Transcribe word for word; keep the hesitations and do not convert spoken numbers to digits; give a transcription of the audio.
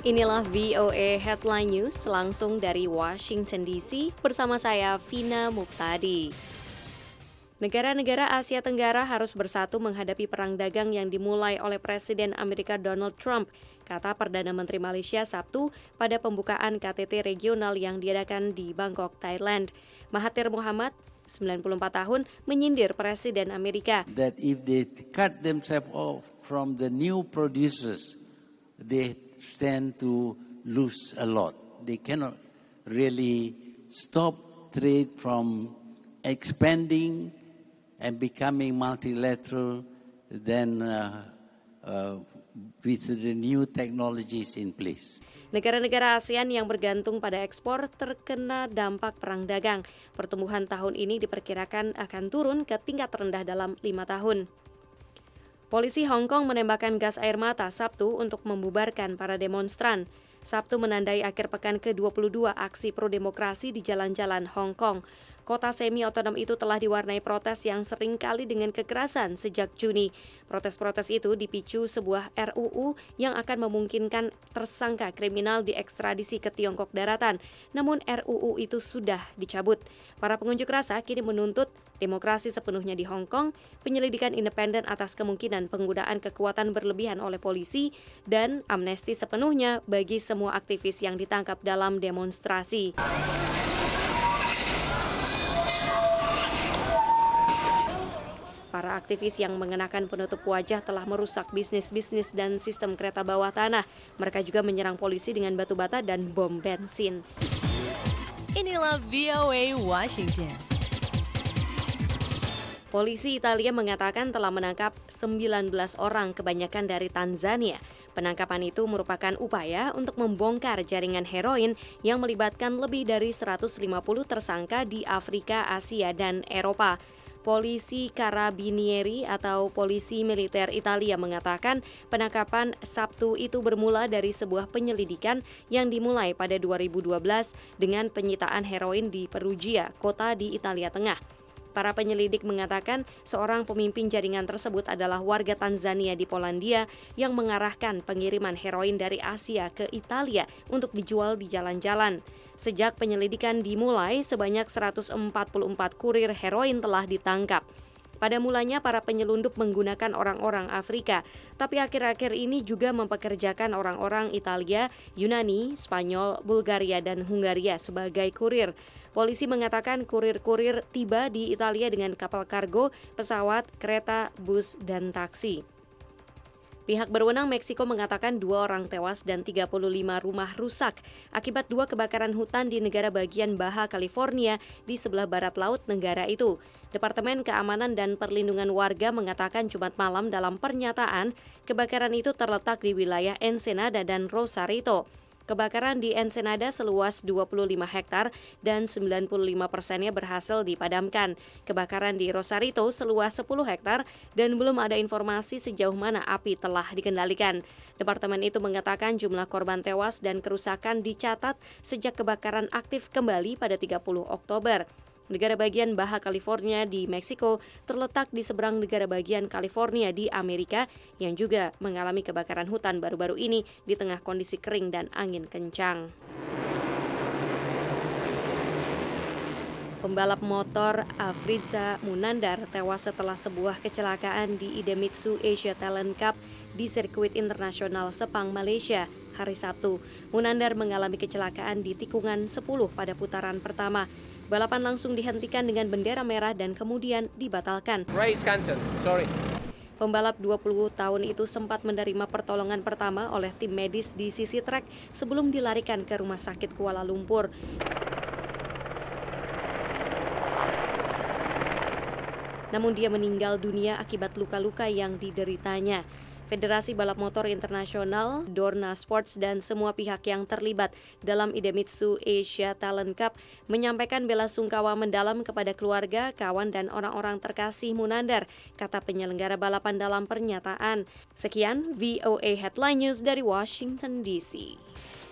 Inilah V O A Headline News langsung dari Washington D C bersama saya Vina Muktadi. Negara-negara Asia Tenggara harus bersatu menghadapi perang dagang yang dimulai oleh Presiden Amerika Donald Trump, kata Perdana Menteri Malaysia Sabtu pada pembukaan K T T regional yang diadakan di Bangkok, Thailand. Mahathir Mohamad, sembilan puluh empat tahun, menyindir Presiden Amerika. That if they cut themselves off from the new producers, they stand to lose a lot. They cannot really stop trade from expanding and becoming multilateral, then uh, uh, with the new technologies in place. Negara-negara ASEAN yang bergantung pada ekspor terkena dampak perang dagang. Pertumbuhan tahun ini diperkirakan akan turun ke tingkat rendah dalam lima tahun. Polisi Hong Kong menembakkan gas air mata Sabtu untuk membubarkan para demonstran. Sabtu menandai akhir pekan ke dua puluh dua aksi pro-demokrasi di jalan-jalan Hong Kong. Kota semi-otonom itu telah diwarnai protes yang seringkali dengan kekerasan sejak Juni. Protes-protes itu dipicu sebuah R U U yang akan memungkinkan tersangka kriminal diekstradisi ke Tiongkok daratan. Namun R U U itu sudah dicabut. Para pengunjuk rasa kini menuntut demokrasi sepenuhnya di Hong Kong, penyelidikan independen atas kemungkinan penggunaan kekuatan berlebihan oleh polisi, dan amnesti sepenuhnya bagi semua aktivis yang ditangkap dalam demonstrasi. Para aktivis yang mengenakan penutup wajah telah merusak bisnis-bisnis dan sistem kereta bawah tanah. Mereka juga menyerang polisi dengan batu bata dan bom bensin. Inilah V O A Washington. Polisi Italia mengatakan telah menangkap sembilan belas orang, kebanyakan dari Tanzania. Penangkapan itu merupakan upaya untuk membongkar jaringan heroin yang melibatkan lebih dari seratus lima puluh tersangka di Afrika, Asia, dan Eropa. Polisi Carabinieri atau polisi militer Italia mengatakan penangkapan Sabtu itu bermula dari sebuah penyelidikan yang dimulai pada dua ribu dua belas dengan penyitaan heroin di Perugia, kota di Italia Tengah. Para penyelidik mengatakan seorang pemimpin jaringan tersebut adalah warga Tanzania di Polandia yang mengarahkan pengiriman heroin dari Asia ke Italia untuk dijual di jalan-jalan. Sejak penyelidikan dimulai, sebanyak seratus empat puluh empat kurir heroin telah ditangkap. Pada mulanya para penyelundup menggunakan orang-orang Afrika, tapi akhir-akhir ini juga mempekerjakan orang-orang Italia, Yunani, Spanyol, Bulgaria, dan Hungaria sebagai kurir. Polisi mengatakan kurir-kurir tiba di Italia dengan kapal kargo, pesawat, kereta, bus, dan taksi. Pihak berwenang Meksiko mengatakan dua orang tewas dan tiga puluh lima rumah rusak akibat dua kebakaran hutan di negara bagian Baja California di sebelah barat laut negara itu. Departemen Keamanan dan Perlindungan Warga mengatakan Jumat malam dalam pernyataan, kebakaran itu terletak di wilayah Ensenada dan Rosarito. Kebakaran di Ensenada seluas dua puluh lima hektar dan sembilan puluh lima persennya berhasil dipadamkan. Kebakaran di Rosarito seluas sepuluh hektar dan belum ada informasi sejauh mana api telah dikendalikan. Departemen itu mengatakan jumlah korban tewas dan kerusakan dicatat sejak kebakaran aktif kembali pada tiga puluh Oktober. Negara bagian Baja California di Meksiko terletak di seberang negara bagian California di Amerika yang juga mengalami kebakaran hutan baru-baru ini di tengah kondisi kering dan angin kencang. Pembalap motor Afrizza Munandar tewas setelah sebuah kecelakaan di Idemitsu Asia Talent Cup di sirkuit internasional Sepang, Malaysia, hari Sabtu. Munandar mengalami kecelakaan di tikungan sepuluh pada putaran pertama. Balapan langsung dihentikan dengan bendera merah dan kemudian dibatalkan. Race cancel, sorry. Pembalap dua puluh tahun itu sempat menerima pertolongan pertama oleh tim medis di sisi trek sebelum dilarikan ke Rumah Sakit Kuala Lumpur. Namun dia meninggal dunia akibat luka-luka yang dideritanya. Federasi Balap Motor Internasional, Dorna Sports, dan semua pihak yang terlibat dalam Idemitsu Asia Talent Cup menyampaikan bela sungkawa mendalam kepada keluarga, kawan, dan orang-orang terkasih Munandar, kata penyelenggara balapan dalam pernyataan. Sekian V O A Headline News dari Washington D C.